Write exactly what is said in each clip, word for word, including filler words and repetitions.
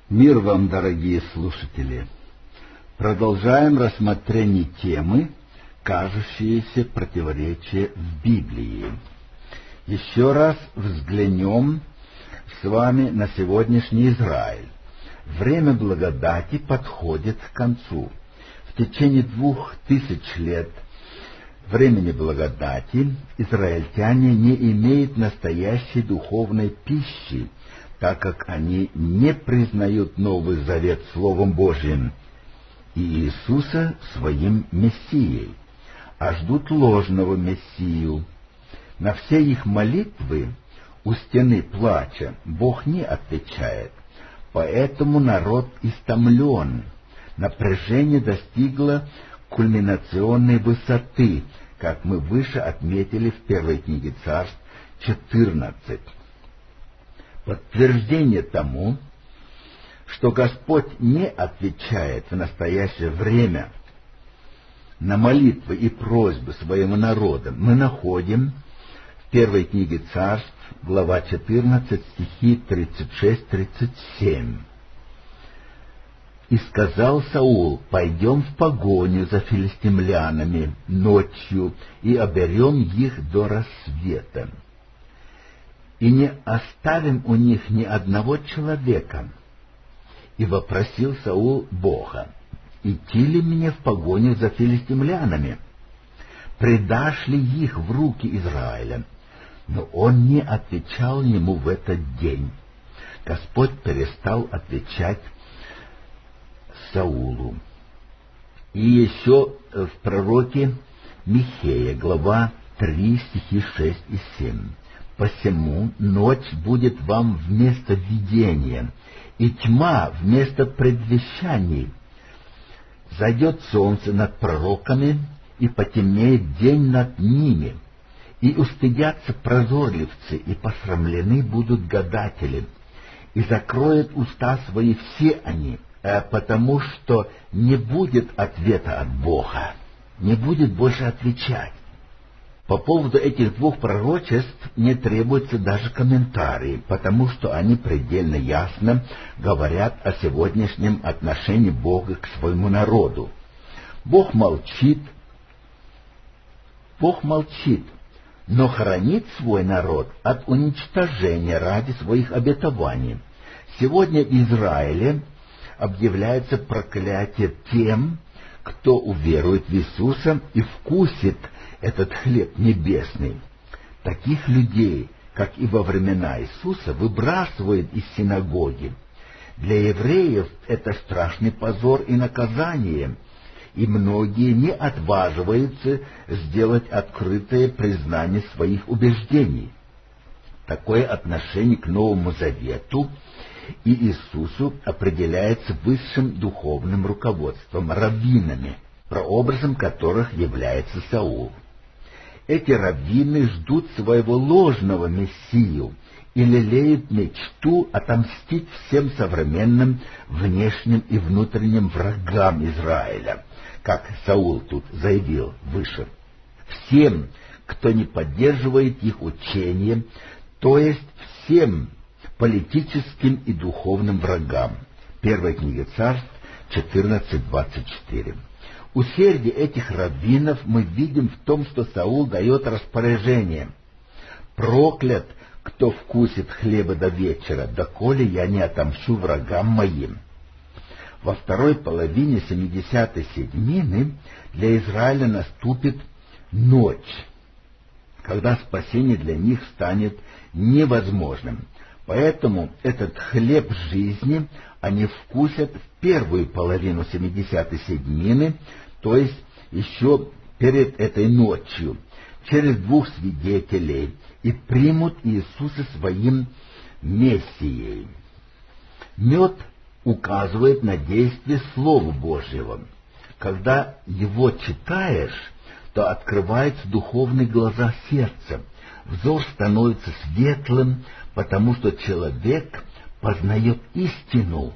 Мир вам, дорогие слушатели! Продолжаем рассмотрение темы «Кажущиеся противоречия в Библии». Еще раз взглянем с вами на сегодняшний Израиль. Время благодати подходит к концу. В течение двух тысяч лет времени благодати израильтяне не имеют настоящей духовной пищи, так как они не признают Новый Завет Словом Божьим и Иисуса своим Мессией, а ждут ложного Мессию. На все их молитвы у стены плача Бог не отвечает, поэтому народ истомлен. Напряжение достигло кульминационной высоты, как мы выше отметили в первой книге Царств четырнадцать. Подтверждение тому, что Господь не отвечает в настоящее время на молитвы и просьбы своего народа, мы находим в первой книге Царств, глава четырнадцать, стихи тридцать шесть тридцать семь. «И сказал Саул: пойдем в погоню за филистимлянами ночью и оберем их до рассвета. И не оставим у них ни одного человека. И вопросил Саул Бога: идти ли мне в погоню за филистимлянами? Предашь ли их в руки Израиля? Но он не отвечал ему в этот день. Господь перестал отвечать Саулу». И еще в пророке Михея, глава три, стихи шесть и семь. «Посему ночь будет вам вместо видения, и тьма вместо предвещаний. Зайдет солнце над пророками, и потемнеет день над ними, и устыдятся прозорливцы, и посрамлены будут гадатели, и закроют уста свои все они, потому что не будет ответа от Бога, не будет больше отвечать». По поводу этих двух пророчеств не требуется даже комментарий, потому что они предельно ясно говорят о сегодняшнем отношении Бога к своему народу. Бог молчит, Бог молчит, но хранит свой народ от уничтожения ради своих обетований. Сегодня в Израиле объявляется проклятие тем, кто уверует в Иисуса и вкусит этот хлеб небесный. Таких людей, как и во времена Иисуса, выбрасывают из синагоги. Для евреев это страшный позор и наказание, и многие не отваживаются сделать открытое признание своих убеждений. Такое отношение к Новому Завету и Иисусу определяется высшим духовным руководством, раввинами, прообразом которых является Саул. Эти раввины ждут своего ложного мессию и лелеют мечту отомстить всем современным внешним и внутренним врагам Израиля, как Саул тут заявил выше. Всем, кто не поддерживает их учение, то есть всем политическим и духовным врагам. Первая книга Царств четырнадцать двадцать четыре. Усердие этих раввинов мы видим в том, что Саул дает распоряжение: «Проклят, кто вкусит хлеба до вечера, доколе я не отомщу врагам моим». Во второй половине семидесятой седьмины для Израиля наступит ночь, когда спасение для них станет невозможным. Поэтому этот хлеб жизни они вкусят в первую половину семидесятой седьмины, то есть еще перед этой ночью, через двух свидетелей, и примут Иисуса своим Мессией. Мед указывает на действие Слова Божьего. Когда его читаешь, то открываются духовные глаза сердца, взор становится светлым, потому что человек познает истину.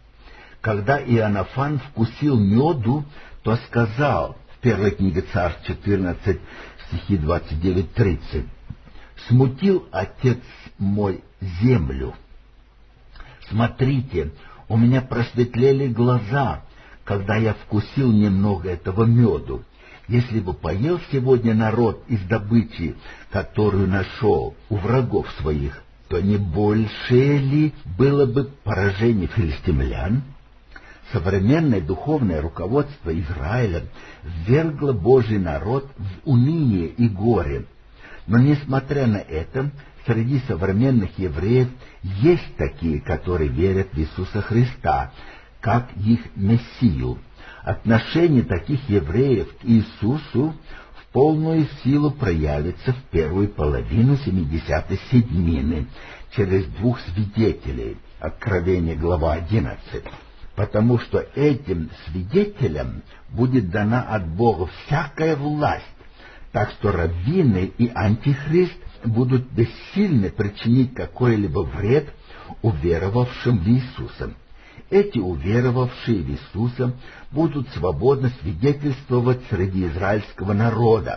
Когда Иоаннафан вкусил меду, то сказал в первой книге Царств четырнадцать, стихи двадцать девять тридцать: «Смутил Отец мой землю. Смотрите, У меня просветлели глаза, когда я вкусил немного этого меду. Если бы поел сегодня народ из добычи, которую нашел у врагов своих, то не большее ли было бы поражение филистимлян? Современное духовное руководство Израиля ввергло Божий народ в уныние и горе. Но, несмотря на это, среди современных евреев есть такие, которые верят в Иисуса Христа, как их Мессию. Отношение таких евреев к Иисусу в полную силу проявится в первую половину семидесятой седьмины через двух свидетелей, Откровение, глава одиннадцать, потому что этим свидетелям будет дана от Бога всякая власть, так что раввины и антихрист будут бессильны причинить какой-либо вред уверовавшим в Иисуса. Эти уверовавшие в Иисуса будут свободно свидетельствовать среди израильского народа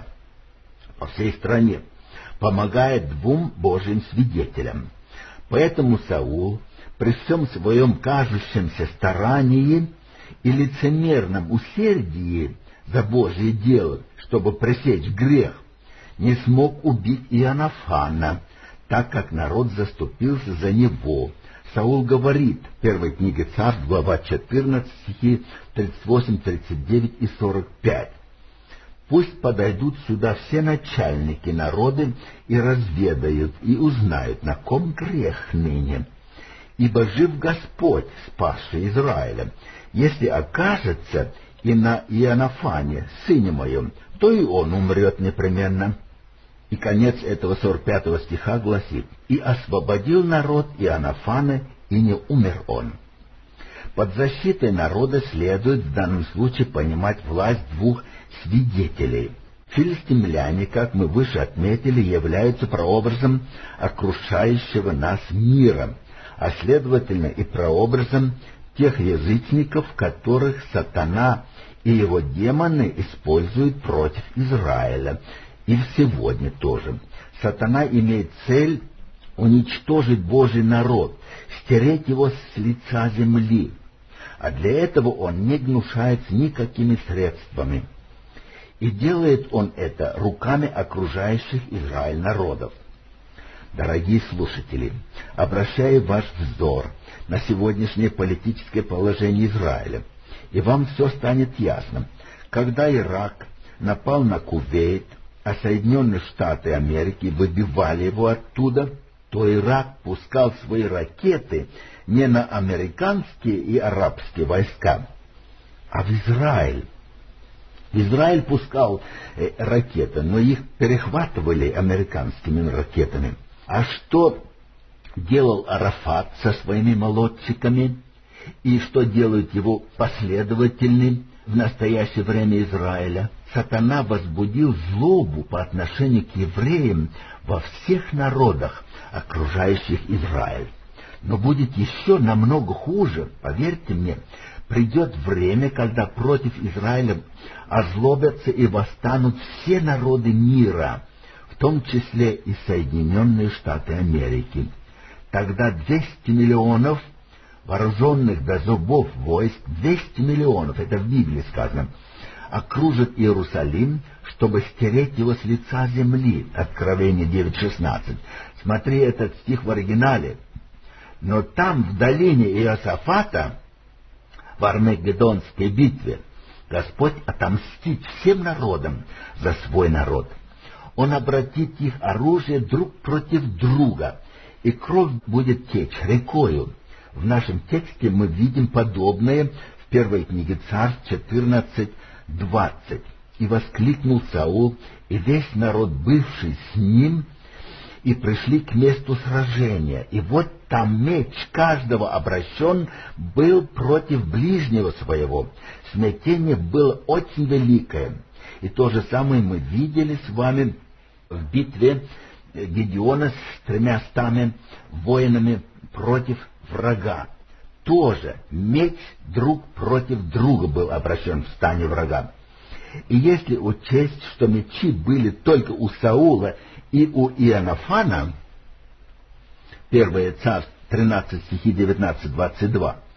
по всей стране, помогая двум Божьим свидетелям. Поэтому Саул при всем своем кажущемся старании и лицемерном усердии за Божье дело, чтобы пресечь грех, не смог убить Иоаннафана, так как народ заступился за него. Саул говорит в первой книге Царств, глава четырнадцать, стихи тридцать восемь, тридцать девять и сорок пять. «Пусть подойдут сюда все начальники народа и разведают, и узнают, на ком грех ныне. Ибо жив Господь, спасший Израиля. Если окажется и на Иоаннафане, сыне моем, то и он умрет непременно». И конец этого сорок пятого стиха гласит: «И освободил народ Иоаннафана, и не умер он». Под защитой народа следует в данном случае понимать власть двух свидетелей. Филистимляне, как мы выше отметили, являются прообразом окружающего нас мира, а следовательно и прообразом тех язычников, которых сатана и его демоны используют против Израиля. И сегодня тоже. Сатана имеет цель уничтожить Божий народ, стереть его с лица земли. А для этого он не гнушается никакими средствами. И делает он это руками окружающих Израиль народов. Дорогие слушатели, обращаю ваш взор на сегодняшнее политическое положение Израиля, и вам все станет ясно. Когда Ирак напал на Кувейт, а Соединенные Штаты Америки выбивали его оттуда, то Ирак пускал свои ракеты не на американские и арабские войска, а в Израиль. Израиль пускал э, ракеты, но их перехватывали американскими ракетами. А что делал Арафат со своими молодчиками, и что делают его последователи в настоящее время Израиля? Сатана возбудил злобу по отношению к евреям во всех народах, окружающих Израиль. Но будет еще намного хуже, поверьте мне. Придет время, когда против Израиля озлобятся и восстанут все народы мира, в том числе и Соединенные Штаты Америки. Тогда двести миллионов вооруженных до зубов войск, двести миллионов, это в Библии сказано, окружат Иерусалим, чтобы стереть его с лица земли. Откровение девять шестнадцать. Смотри этот стих в оригинале. Но там, в долине Иосафата, в Армагеддонской битве, Господь отомстит всем народам за свой народ. Он обратит их оружие друг против друга, и кровь будет течь рекою. В нашем тексте мы видим подобное в первой книге Царств четырнадцать двадцать. «И воскликнул Саул, и весь народ, бывший с ним, и пришли к месту сражения. И вот там меч каждого обращен был против ближнего своего. Смятение было очень великое». И то же самое мы видели с вами в битве Гедеона с тремястами воинами против врага. Тоже меч друг против друга был обращен в стане врага. И если учесть, что мечи были только у Саула и у Иоаннафана, первое Царств тринадцать стихи девятнадцать двадцать два,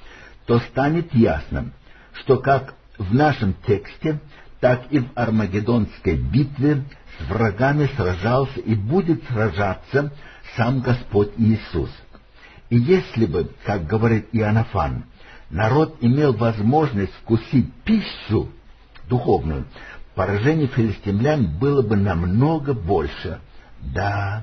то станет ясным, что как в нашем тексте, так и в Армагеддонской битве с врагами сражался и будет сражаться сам Господь Иисус. И если бы, как говорит Иоаннафан, народ имел возможность вкусить пищу духовную, поражение филистимлян было бы намного больше. Да,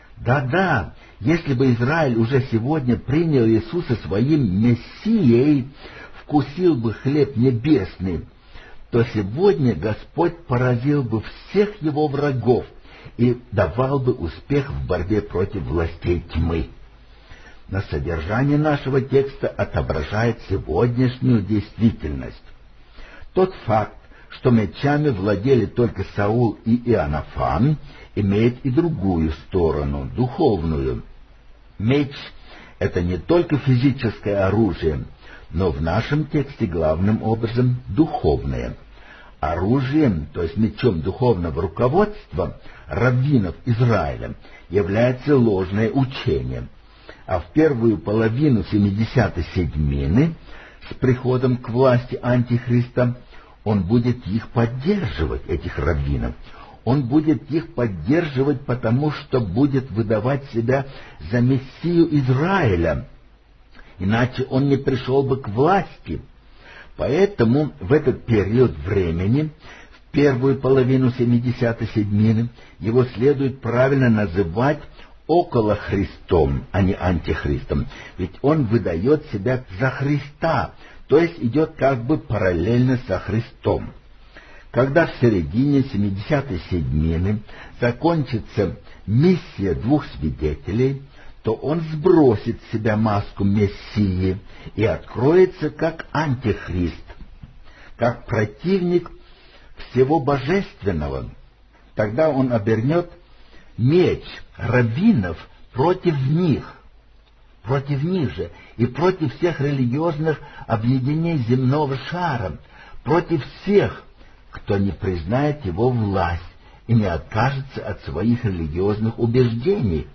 да-да, если бы Израиль уже сегодня принял Иисуса своим Мессией, вкусил бы хлеб небесный, то сегодня Господь поразил бы всех его врагов и давал бы успех в борьбе против властей тьмы. Но содержание нашего текста отображает сегодняшнюю действительность. Тот факт, что мечами владели только Саул и Иоаннафан, имеет и другую сторону, духовную. Меч — это не только физическое оружие, но в нашем тексте главным образом духовное. Оружием, то есть мечом духовного руководства раввинов Израиля, является ложное учение. А в первую половину семидесятой седьмины, с приходом к власти Антихриста, он будет их поддерживать, этих раввинов. Он будет их поддерживать, потому что будет выдавать себя за Мессию Израиля, иначе он не пришел бы к власти. Поэтому в этот период времени, в первую половину семидесятой седьмины, его следует правильно называть около Христом, а не антихристом, ведь он выдает себя за Христа, то есть идет как бы параллельно со Христом. Когда в середине семидесятой седьмины закончится миссия двух свидетелей, то он сбросит с себя маску Мессии и откроется как антихрист, как противник всего божественного. Тогда он обернет меч раввинов против них, против них же, и против всех религиозных объединений земного шара, против всех, кто не признает его власть и не откажется от своих религиозных убеждений.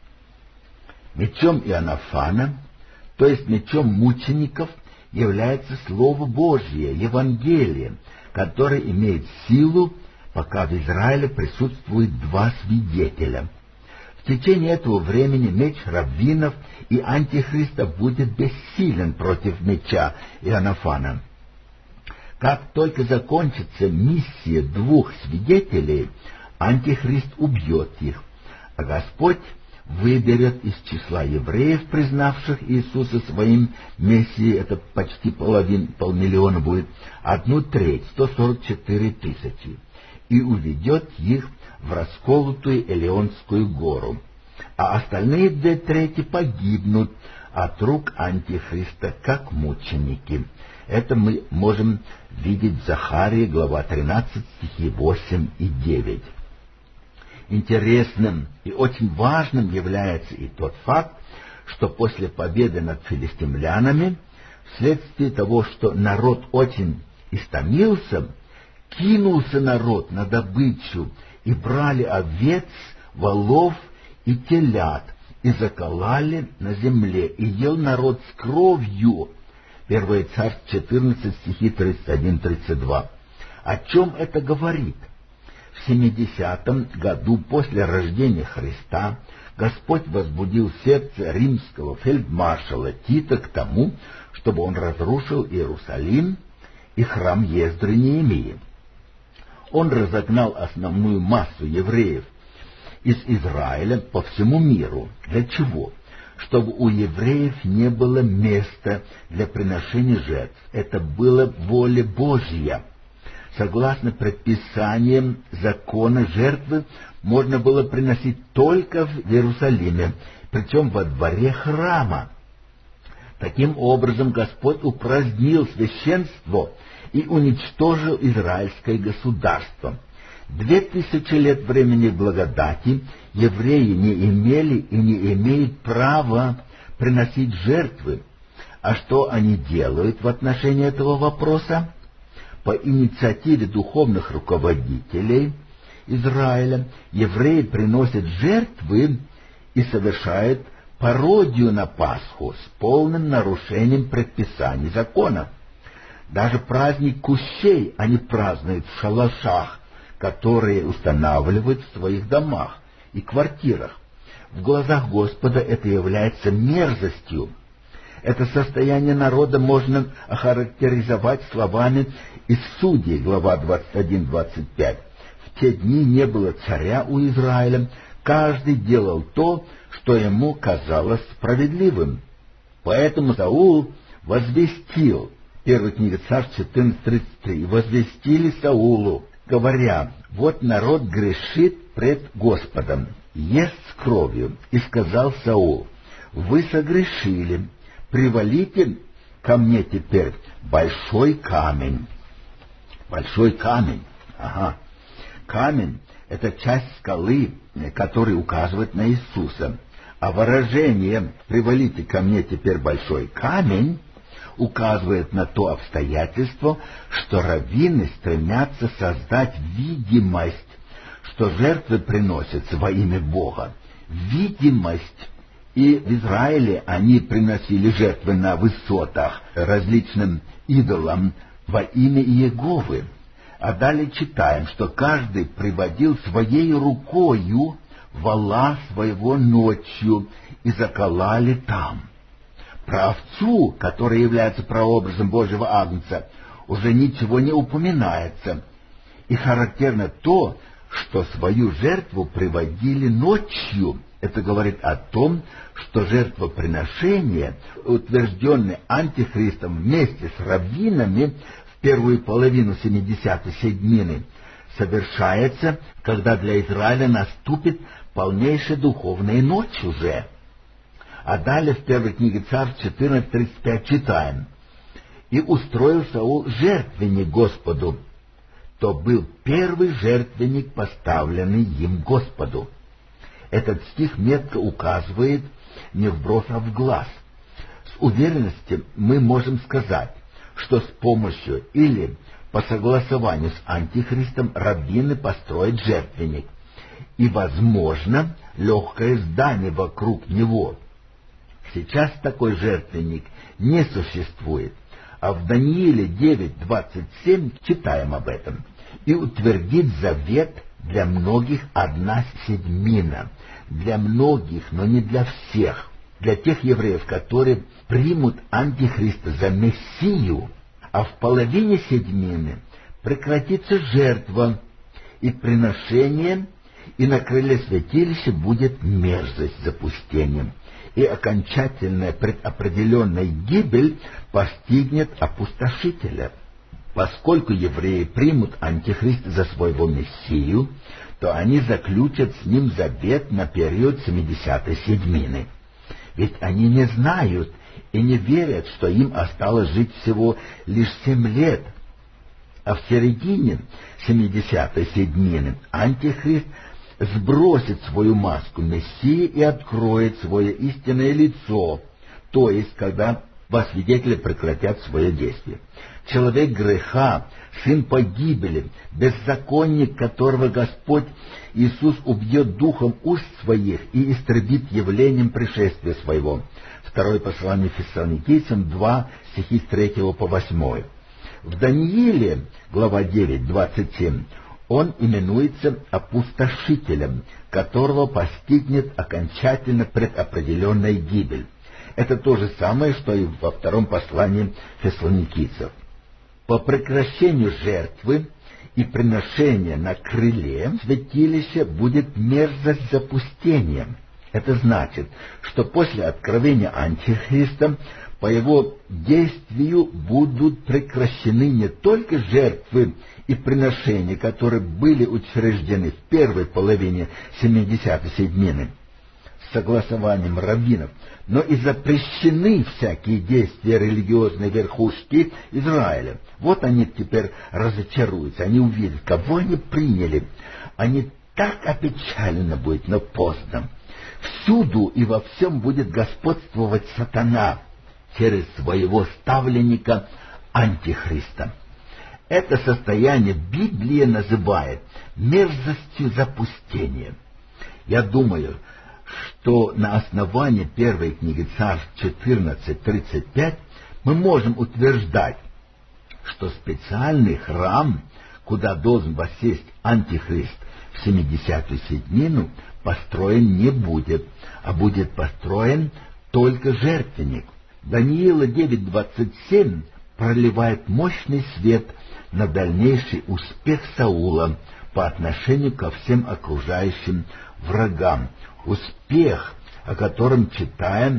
Мечом Иоаннафана, то есть мечом мучеников, является Слово Божье, Евангелие, которое имеет силу, пока в Израиле присутствует два свидетеля. В течение этого времени меч раввинов и антихриста будет бессилен против меча Иоаннафана. Как только закончится миссия двух свидетелей, антихрист убьет их, а Господь выберет из числа евреев, признавших Иисуса своим Мессией, это почти половин, полмиллиона будет, одну треть, сто сорок четыре тысячи, и уведет их в расколотую Элеонскую гору, а остальные две трети погибнут от рук антихриста, как мученики. Это мы можем видеть в Захарии, глава тринадцать, стихи восемь и девять. Интересным и очень важным является и тот факт, что после победы над филистимлянами, вследствие того, что народ очень истомился, кинулся народ на добычу, и брали овец, волов и телят, и заколали на земле, и ел народ с кровью. Первое Царств четырнадцать, стихи тридцать один тридцать два. О чем это говорит? В семидесятом году после рождения Христа Господь возбудил сердце римского фельдмаршала Тита к тому, чтобы он разрушил Иерусалим и храм Ездры Неемии. Он разогнал основную массу евреев из Израиля по всему миру. Для чего? Чтобы у евреев не было места для приношения жертв. Это была воля Божья. Согласно предписаниям закона, жертвы можно было приносить только в Иерусалиме, причем во дворе храма. Таким образом, Господь упразднил священство и уничтожил израильское государство. Две тысячи лет времени благодати евреи не имели и не имеют права приносить жертвы. А что они делают в отношении этого вопроса? По инициативе духовных руководителей Израиля евреи приносят жертвы и совершают пародию на Пасху с полным нарушением предписаний закона. Даже праздник Кущей они празднуют в шалашах, которые устанавливают в своих домах и квартирах. В глазах Господа это является мерзостью. Это состояние народа можно охарактеризовать словами из Судей, глава двадцать один двадцать пять. В те дни не было царя у Израиля, каждый делал то, что ему казалось справедливым. Поэтому Саул возвестил, первая книга Царств четырнадцать тридцать три, возвестили Саулу, говоря: вот народ грешит пред Господом, ест с кровью. И сказал Саул: вы согрешили, привалите ко мне теперь большой камень. Большой камень, ага. Камень — это часть скалы, который указывает на Иисуса. А выражение «привалите ко мне теперь большой камень» указывает на то обстоятельство, что раввины стремятся создать видимость, что жертвы приносятся во имя Бога. Видимость. И в Израиле они приносили жертвы на высотах различным идолам во имя Иеговы. А далее читаем, что каждый приводил своей рукою вола своего ночью и закололи там. Про овцу, которая является прообразом Божьего агнца, уже ничего не упоминается. И характерно то, что свою жертву приводили ночью. Это говорит о том, что жертвоприношение, утвержденное Антихристом вместе с раввинами в первую половину семидесятой седьмины, совершается, когда для Израиля наступит полнейшая духовная ночь уже. А далее в первой книге Царств четырнадцать тридцать пять читаем: «И устроил Саул жертвенник Господу, то был первый жертвенник, поставленный им Господу». Этот стих метко указывает не в бровь, а в глаз. С уверенностью мы можем сказать, что с помощью или по согласованию с Антихристом раввины построят жертвенник, и, возможно, легкое здание вокруг него. Сейчас такой жертвенник не существует, а в Данииле девять двадцать семь читаем об этом. «И утвердит завет для многих одна седьмина». Для многих, но не для всех. Для тех евреев, которые примут Антихриста за Мессию, а в половине седьмины прекратится жертва и приношение, и на крыле святилища будет мерзость запустением, и окончательная предопределенная гибель постигнет опустошителя. Поскольку евреи примут Антихриста за своего Мессию, то они заключат с ним завет на период семидесятой седьмины. Ведь они не знают и не верят, что им осталось жить всего лишь семь лет. А в середине семидесятой седьмины Антихрист сбросит свою маску Мессии и откроет свое истинное лицо, то есть когда во свидетели прекратят свое действие. Человек греха, сын погибели, беззаконник, которого Господь Иисус убьет духом уст своих и истребит явлением пришествия своего. Второе послание Фессалоникийцам два, стихи с третьего по восьмой. В Данииле, глава девять, двадцать семь, он именуется опустошителем, которого постигнет окончательно предопределенная гибель. Это то же самое, что и во втором послании Фессалоникийцев. По прекращению жертвы и приношения на крыле святилища будет мерзость запустения. Это значит, что после откровения Антихриста по его действию будут прекращены не только жертвы и приношения, которые были учреждены в первой половине семидесятой седьмины с согласованием раввинов, но и запрещены всякие действия религиозной верхушки Израиля. Вот они теперь разочаруются, они увидят, кого они приняли. Они так опечаленно будут, но поздно. Всюду и во всем будет господствовать сатана через своего ставленника Антихриста. Это состояние Библия называет мерзостью запустения. Я думаю, что на основании первой книги Царств четырнадцать тридцать пять мы можем утверждать, что специальный храм, куда должен воссесть Антихрист в семидесятую седьмину, построен не будет, а будет построен только жертвенник. Даниила девять двадцать семь проливает мощный свет на дальнейший успех Саула по отношению ко всем окружающим врагам. Успех, о котором читаем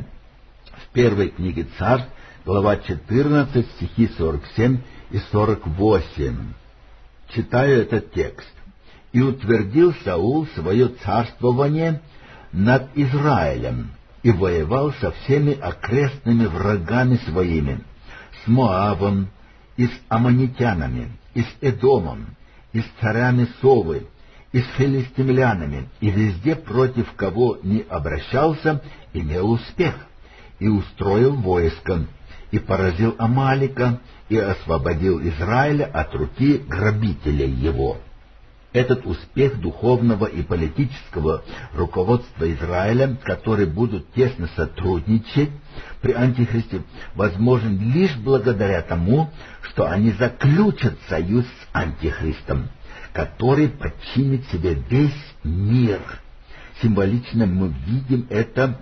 в первой книге Царств, глава четырнадцать, стихи сорок семь и сорок восемь. Читаю этот текст. «И утвердил Саул свое царствование над Израилем, и воевал со всеми окрестными врагами своими, с Моавом, и с аммонитянами, и с Эдомом, и с царями Совы, и с филистимлянами, и везде против кого ни обращался, имел успех, и устроил войско, и поразил Амалика, и освободил Израиля от руки грабителей его». Этот успех духовного и политического руководства Израиля, которые будут тесно сотрудничать при Антихристе, возможен лишь благодаря тому, что они заключат союз с Антихристом, который подчинит себе весь мир. Символично мы видим это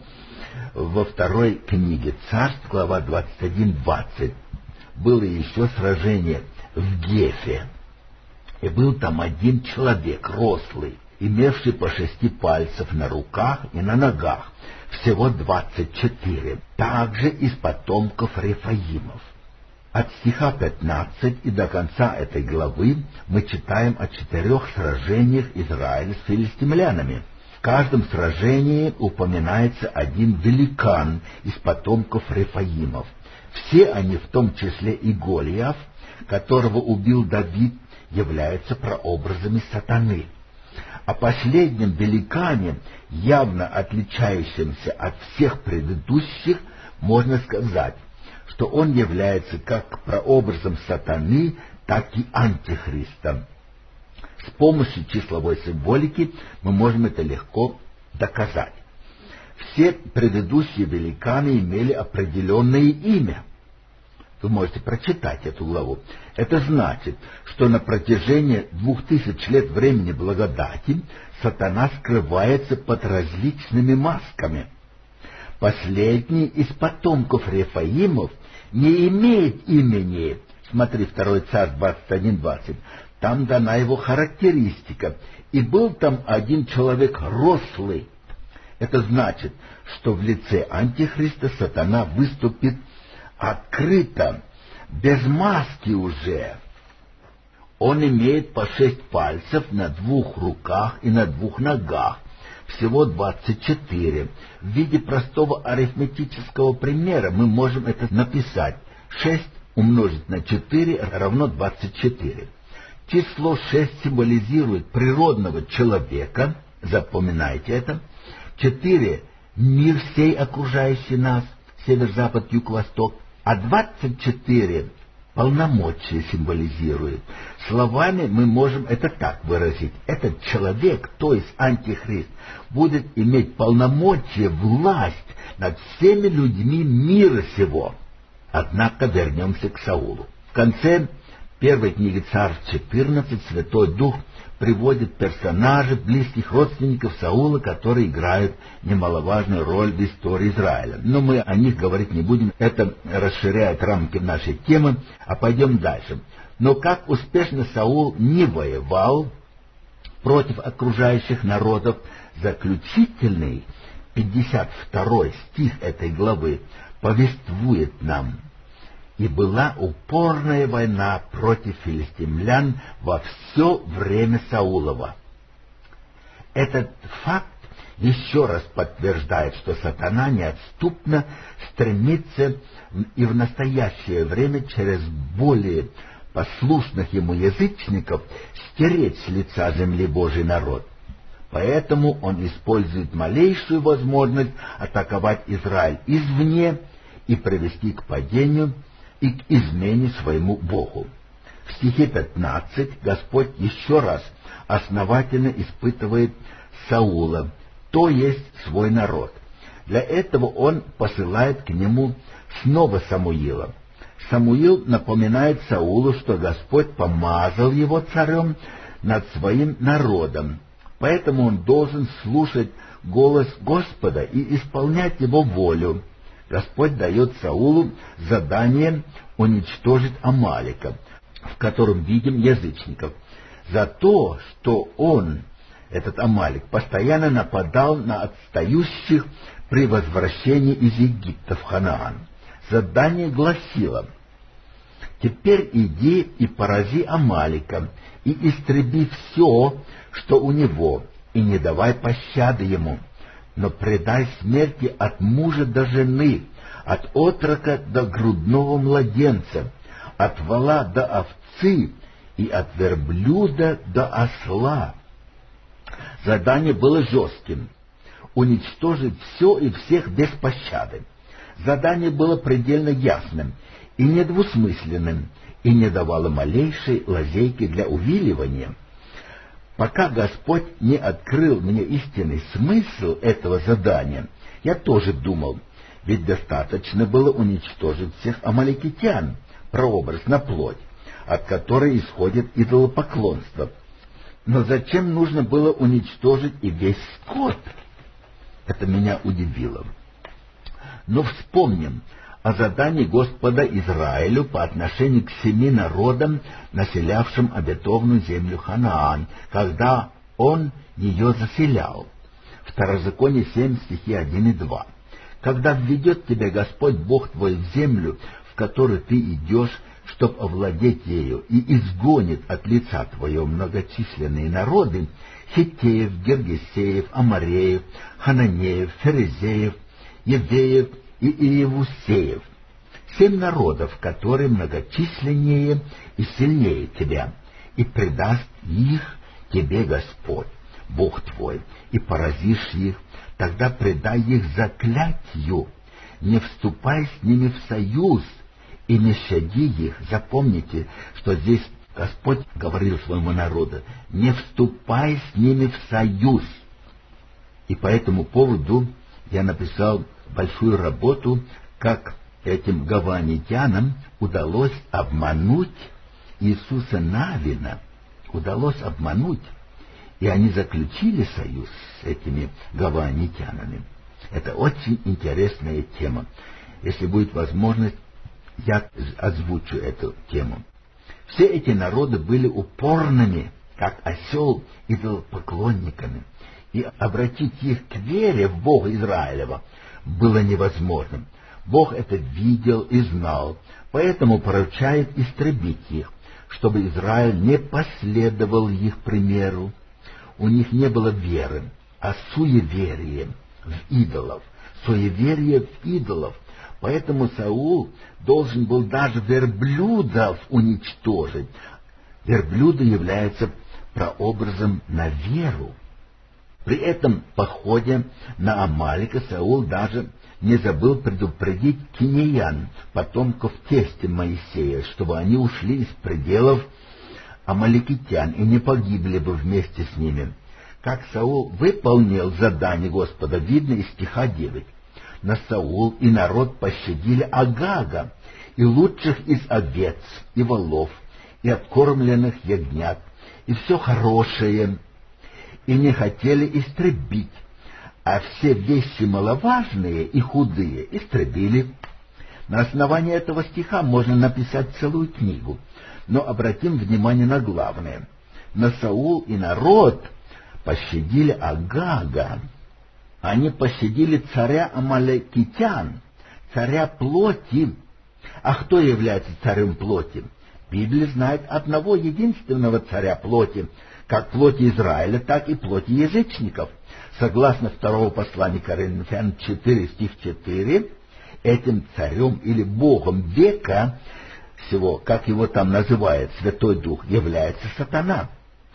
во второй книге Царств, глава двадцать один двадцать. Было еще сражение в Гефе. И был там один человек, рослый, имевший по шести пальцев на руках и на ногах, всего двадцать четыре, также из потомков Рефаимов. От стиха пятнадцать и до конца этой главы мы читаем о четырех сражениях Израиля с филистимлянами. В каждом сражении упоминается один великан из потомков Рефаимов. Все они, в том числе и Голиаф, которого убил Давид, являются прообразами сатаны. О последнем великане, явно отличающемся от всех предыдущих, можно сказать, что он является как прообразом сатаны, так и антихриста. С помощью числовой символики мы можем это легко доказать. Все предыдущие великаны имели определенное имя. Вы можете прочитать эту главу. Это значит, что на протяжении двух тысяч лет времени благодати сатана скрывается под различными масками. Последний из потомков Рефаимов не имеет имени. Смотри, второй Царств двадцать один двадцать. Там дана его характеристика. И был там один человек рослый. Это значит, что в лице Антихриста сатана выступит открыто, без маски уже. Он имеет по шесть пальцев на двух руках и на двух ногах, всего двадцать четыре. В виде простого арифметического примера мы можем это написать. шесть умножить на четыре равно двадцать четыре. Число шесть символизирует природного человека, запоминайте это. четыре — мир всей окружающий нас, север, запад, юг, восток. А двадцать четыре полномочия символизирует. Словами мы можем это так выразить. Этот человек, то есть Антихрист, будет иметь полномочия, власть над всеми людьми мира сего. Однако вернемся к Саулу. В конце первой книги Царств четырнадцать Святой Дух приводит персонажей, близких родственников Саула, которые играют немаловажную роль в истории Израиля. Но мы о них говорить не будем, это расширяет рамки нашей темы, а пойдем дальше. Но как успешно Саул не воевал против окружающих народов, заключительный пятьдесят второй стих этой главы повествует нам: «И была упорная война против филистимлян во все время Саулова». Этот факт еще раз подтверждает, что сатана неотступно стремится и в настоящее время через более послушных ему язычников стереть с лица земли Божий народ. Поэтому он использует малейшую возможность атаковать Израиль извне и привести к падению и к измене своему Богу. В стихе пятнадцать Господь еще раз основательно испытывает Саула, кто есть свой народ. Для этого он посылает к нему снова Самуила. Самуил напоминает Саулу, что Господь помазал его царем над своим народом, поэтому он должен слушать голос Господа и исполнять его волю. Господь дает Саулу задание уничтожить Амалика, в котором видим язычников, за то, что он, этот Амалик, постоянно нападал на отстающих при возвращении из Египта в Ханаан. Задание гласило: «Теперь иди и порази Амалика, и истреби все, что у него, и не давай пощады ему, но предай смерти от мужа до жены, от отрока до грудного младенца, от вола до овцы и от верблюда до осла». Задание было жестким — уничтожить все и всех без пощады. Задание было предельно ясным и недвусмысленным, и не давало малейшей лазейки для увиливания. Пока Господь не открыл мне истинный смысл этого задания, я тоже думал, ведь достаточно было уничтожить всех амаликитян, прообраз на плоть, от которой исходит идолопоклонство. Но зачем нужно было уничтожить и весь скот? Это меня удивило. Но вспомним о задании Господа Израилю по отношению к семи народам, населявшим обетованную землю Ханаан, когда Он ее заселял. Второзаконие семь, стихи один и два. «Когда введет тебя Господь Бог твой в землю, в которую ты идешь, чтоб овладеть ею, и изгонит от лица твоего многочисленные народы, хиттеев, гергесеев, амореев, хананеев, ферезеев, евеев и иевусеев, семь народов, которые многочисленнее и сильнее тебя, и предаст их тебе Господь, Бог твой, и поразишь их, тогда предай их заклятью, не вступай с ними в союз, и не щади их». Запомните, что здесь Господь говорил своему народу: не вступай с ними в союз. И по этому поводу я написал большую работу, как этим гаванитянам удалось обмануть Иисуса Навина. Удалось обмануть, и они заключили союз с этими гаванитянами. Это очень интересная тема. Если будет возможность, я озвучу эту тему. Все эти народы были упорными, как осел, идолопоклонниками, и обратить их к вере в Бога Израилева было невозможным. Бог это видел и знал, поэтому поручает истребить их, чтобы Израиль не последовал их примеру. У них не было веры, а суеверие в идолов, суеверие в идолов. Поэтому Саул должен был даже верблюдов уничтожить. Верблюды являются прообразом на веру. При этом походе на Амалика Саул даже не забыл предупредить кинеян, потомков тестя Моисея, чтобы они ушли из пределов амаликитян и не погибли бы вместе с ними. Как Саул выполнил задание Господа, видно из стиха девять. Но Саул и народ пощадили Агага, и лучших из овец, и волов, и откормленных ягнят, и все хорошее, и не хотели истребить, а все вещи маловажные и худые истребили. На основании этого стиха можно написать целую книгу, но обратим внимание на главное. Но Саул и народ пощадили Агага. Они пощадили царя амалекитян, царя плоти. А кто является царем плоти? Библия знает одного единственного царя плоти, как плоти Израиля, так и плоти язычников. Согласно второго послания Коринфянам четыре, стих четыре, этим царем или богом века всего, как его там называют, Святой Дух, является сатана.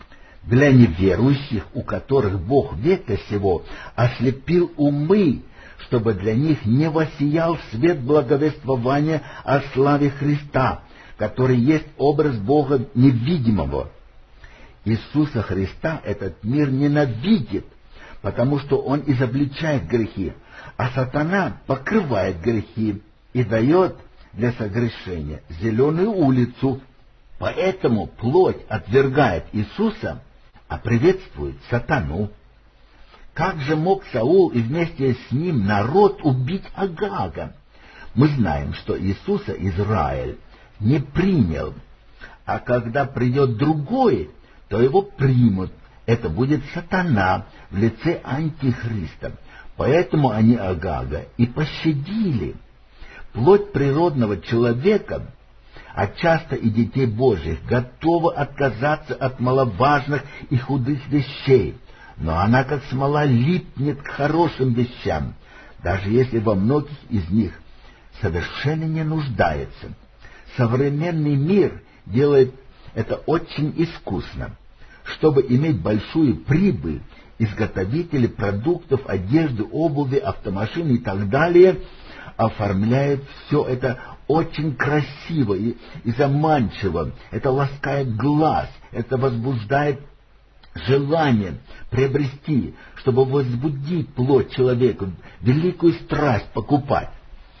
Для неверующих, у которых Бог века сего ослепил умы, чтобы для них не воссиял свет благовествования о славе Христа, который есть образ Бога невидимого. Иисуса Христа этот мир ненавидит, потому что он изобличает грехи, а сатана покрывает грехи и дает для согрешения зеленую улицу. Поэтому плоть отвергает Иисуса, а приветствует сатану. Как же мог Саул и вместе с ним народ убить Агага? Мы знаем, что Иисуса Израиль не принял, а когда придет другой, то его примут. Это будет сатана в лице антихриста. Поэтому они Агага и пощадили. Плоть природного человека, а часто и детей Божьих, готова отказаться от маловажных и худых вещей, но она как смола липнет к хорошим вещам, даже если во многих из них совершенно не нуждается. Современный мир делает это очень искусно. Чтобы иметь большую прибыль, изготовители продуктов, одежды, обуви, автомашин и так далее оформляют все это очень красиво и, и заманчиво. Это ласкает глаз, это возбуждает желание приобрести, чтобы возбудить плоть человека, великую страсть покупать.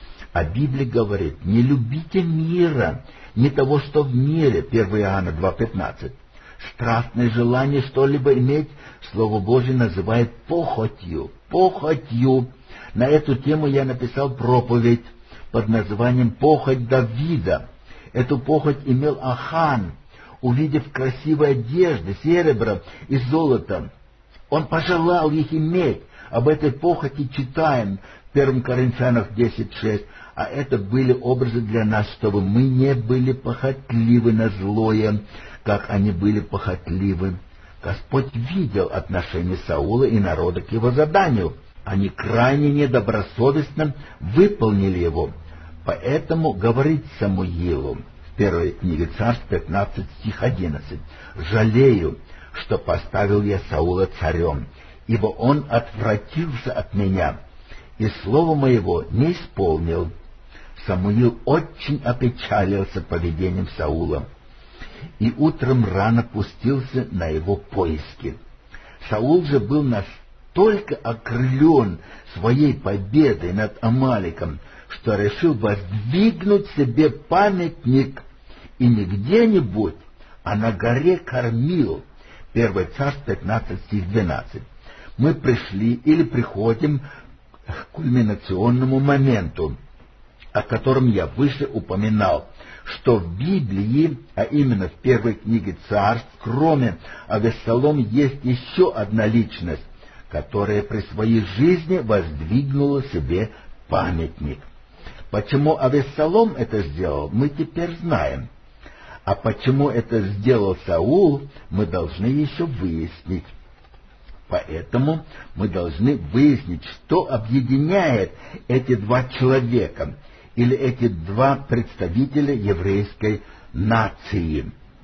А Библия говорит: не любите мира, не того, что в мире, первое Иоанна два пятнадцать. Страстное желание что-либо иметь, Слово Божие называет похотью. Похотью. На эту тему я написал проповедь под названием «Похоть Давида». Эту похоть имел Ахан, увидев красивые одежды, серебро и золото. Он пожелал их иметь. Об этой похоти читаем в первом Коринфянах десять шесть. А это были образы для нас, чтобы мы не были похотливы на злое, как они были похотливы. Господь видел отношение Саула и народа к его заданию. Они крайне недобросовестно выполнили его. Поэтому говорит Самуилу в первой книге Царств пятнадцать стих одиннадцать: «Жалею, что поставил я Саула царем, ибо он отвратился от меня, и слова моего не исполнил». Самуил очень опечалился поведением Саула и утром рано пустился на его поиски. Саул же был настолько окрылен своей победой над Амаликом, что решил воздвигнуть себе памятник, и не где-нибудь, а на горе Кармил. первое Царств пятнадцать стих двенадцать. Мы пришли или приходим к кульминационному моменту, о котором я выше упоминал, что в Библии, а именно в первой книге Царств, кроме Авессалом, есть еще одна личность, которая при своей жизни воздвигнула себе памятник. Почему Авессалом это сделал, мы теперь знаем. А почему это сделал Саул, мы должны еще выяснить. Поэтому мы должны выяснить, что объединяет эти два человека, или эти два представителя еврейской нации.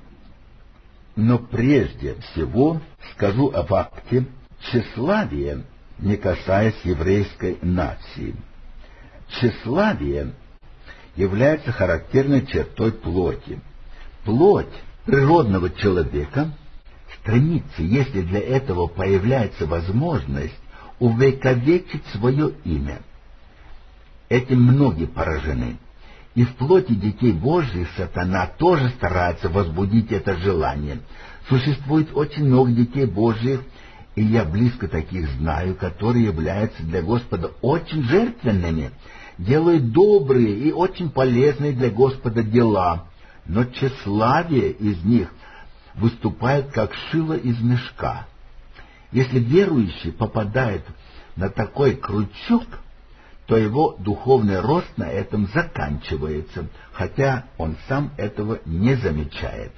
Но прежде всего скажу о факте тщеславия, не касаясь еврейской нации. Тщеславие является характерной чертой плоти. Плоть природного человека стремится, если для этого появляется возможность, увековечить свое имя. Этим многие поражены. И в плоти детей Божьих сатана тоже старается возбудить это желание. Существует очень много детей Божьих, и я близко таких знаю, которые являются для Господа очень жертвенными, делают добрые и очень полезные для Господа дела, но тщеславие из них выступает как шило из мешка. Если верующий попадает на такой крючок, то его духовный рост на этом заканчивается, хотя он сам этого не замечает.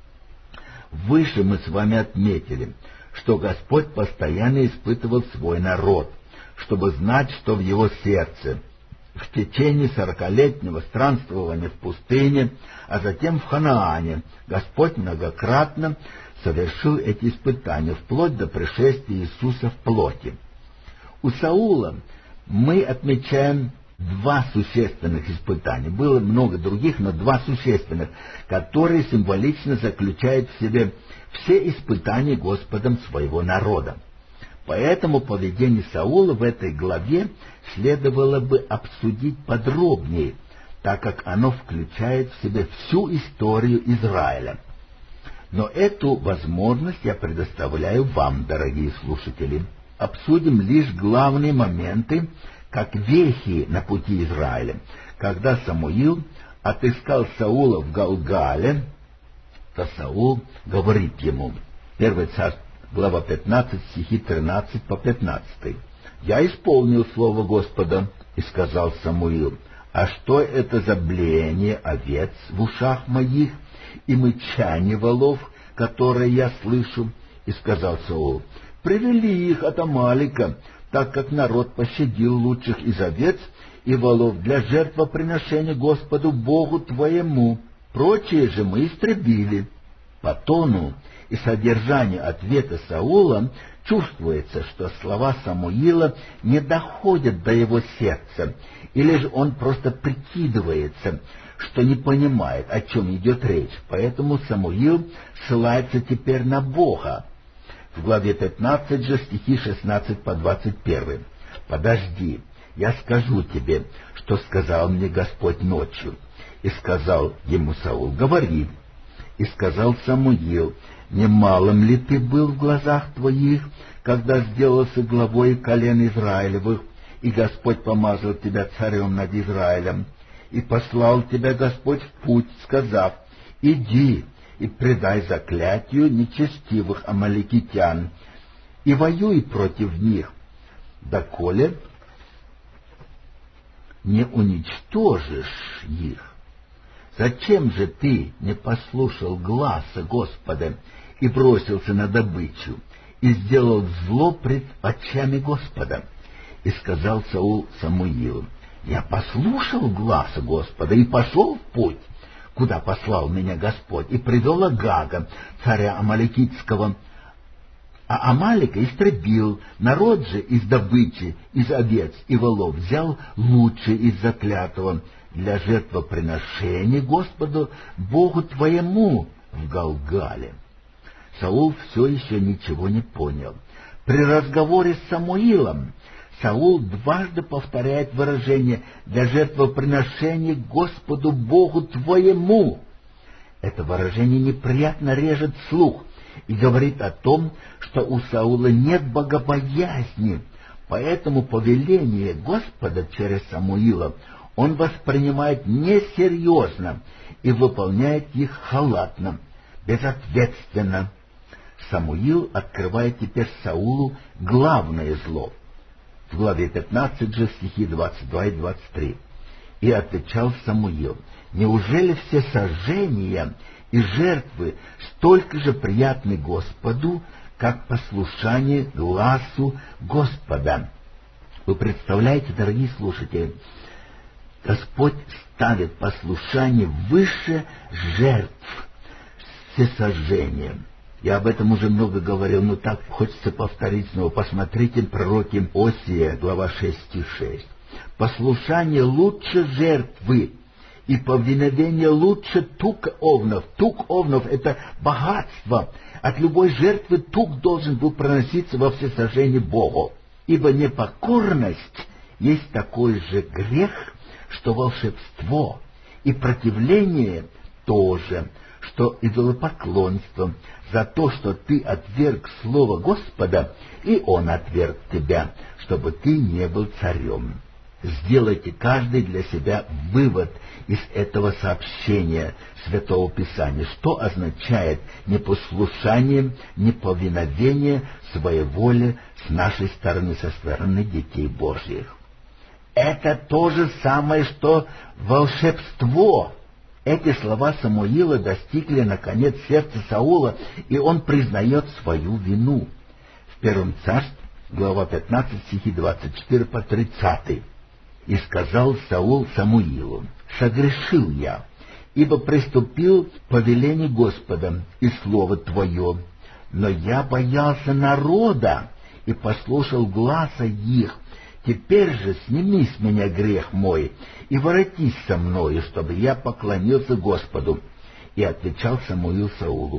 Выше мы с вами отметили, что Господь постоянно испытывал свой народ, чтобы знать, что в его сердце. В течение сорокалетнего странствования в пустыне, а затем в Ханаане, Господь многократно совершил эти испытания, вплоть до пришествия Иисуса в плоти. У Саула мы отмечаем два существенных испытания. Было много других, но два существенных, которые символично заключают в себе все испытания Господом своего народа. Поэтому поведение Саула в этой главе следовало бы обсудить подробнее, так как оно включает в себя всю историю Израиля. Но эту возможность я предоставляю вам, дорогие слушатели. Обсудим лишь главные моменты, как вехи на пути Израиля. Когда Самуил отыскал Саула в Галгале, то Саул говорит ему, первое Царство, глава пятнадцать, стихи тринадцать по пятнадцатый. «Я исполнил слово Господа, и сказал Самуил, а что это за блеяние овец в ушах моих и мычание волов, которые я слышу?» И сказал Саул, «Привели их от Амалика, так как народ пощадил лучших из овец и волов для жертвоприношения Господу Богу твоему. Прочие же мы истребили». По тону и содержанию ответа Саула чувствуется, что слова Самуила не доходят до его сердца, или же он просто прикидывается, что не понимает, о чем идет речь. Поэтому Самуил ссылается теперь на Бога. В главе пятнадцать же стихи шестнадцать по двадцать один. «Подожди, я скажу тебе, что сказал мне Господь ночью». И сказал ему Саул, «Говори». И сказал Самуил, «Немалым ли ты был в глазах твоих, когда сделался главой колен Израилевых, и Господь помазал тебя царем над Израилем? И послал тебя Господь в путь, сказав, иди и предай заклятию нечестивых амаликитян, и воюй против них, доколе не уничтожишь их. Зачем же ты не послушал гласа Господа и бросился на добычу, и сделал зло пред очами Господа?» И сказал Саул Самуилу, «Я послушал гласа Господа и пошел в путь, куда послал меня Господь, и привел Агага, царя Амаликитского. А Амалика истребил, народ же из добычи, из овец и волов взял лучшее из заклятого для жертвоприношения Господу Богу твоему в Галгале». Саул все еще ничего не понял. При разговоре с Самуилом Саул дважды повторяет выражение «для жертвоприношения Господу Богу твоему». Это выражение неприятно режет слух и говорит о том, что у Саула нет богобоязни, поэтому повеление Господа через Самуила он воспринимает несерьезно и выполняет их халатно, безответственно. Самуил открывает теперь Саулу главное зло. В главе пятнадцать же стихи двадцать два и двадцать три. «И отвечал Самуил, неужели все сожжения и жертвы столько же приятны Господу, как послушание гласу Господа?» Вы представляете, дорогие слушатели, Господь ставит послушание выше жертв всесожжения. Я об этом уже много говорил, но так хочется повторить снова. Посмотрите пророки Осия, глава шесть, стих шесть. «Послушание лучше жертвы, и повиновение лучше тук овнов». Тук овнов — это богатство. От любой жертвы тук должен был проноситься во всесожжение Богу. Ибо непокорность есть такой же грех, что волшебство, и противление тоже, что идолопоклонство, за то, что ты отверг слово Господа, и Он отверг тебя, чтобы ты не был царем. Сделайте каждый для себя вывод из этого сообщения Святого Писания, что означает непослушание, неповиновение своей воле с нашей стороны, со стороны детей Божьих. Это то же самое, что волшебство. Эти слова Самуила достигли, наконец, сердца Саула, и он признает свою вину. В Первом Царстве, глава пятнадцать, стихи двадцать четыре по тридцатый. «И сказал Саул Самуилу, согрешил я, ибо приступил по велению Господа и слово Твое, но я боялся народа и послушал гласа их. Теперь же сними с меня грех мой и воротись со мною, чтобы я поклонился Господу». И отвечал Самуил Саулу,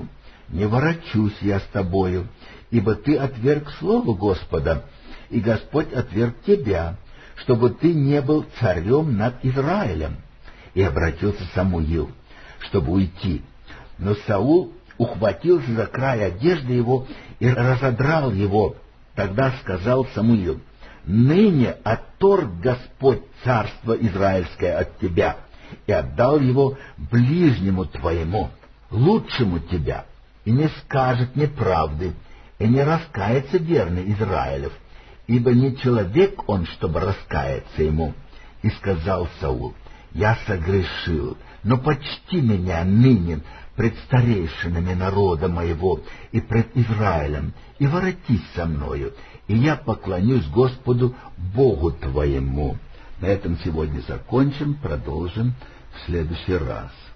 не ворочусь я с тобою, ибо ты отверг слово Господа, и Господь отверг тебя, чтобы ты не был царем над Израилем». И обратился Самуил, чтобы уйти. Но Саул ухватился за край одежды его и разодрал его. Тогда сказал Самуил: «Ныне отторг Господь царство израильское от тебя и отдал его ближнему твоему, лучшему тебя, и не скажет неправды, и не раскается верный Израилев, ибо не человек он, чтобы раскаяться ему». И сказал Саул: «Я согрешил, но почти меня ныне пред старейшинами народа моего и пред Израилем, и воротись со мною, и я поклонюсь Господу Богу твоему». На этом сегодня закончим, продолжим в следующий раз.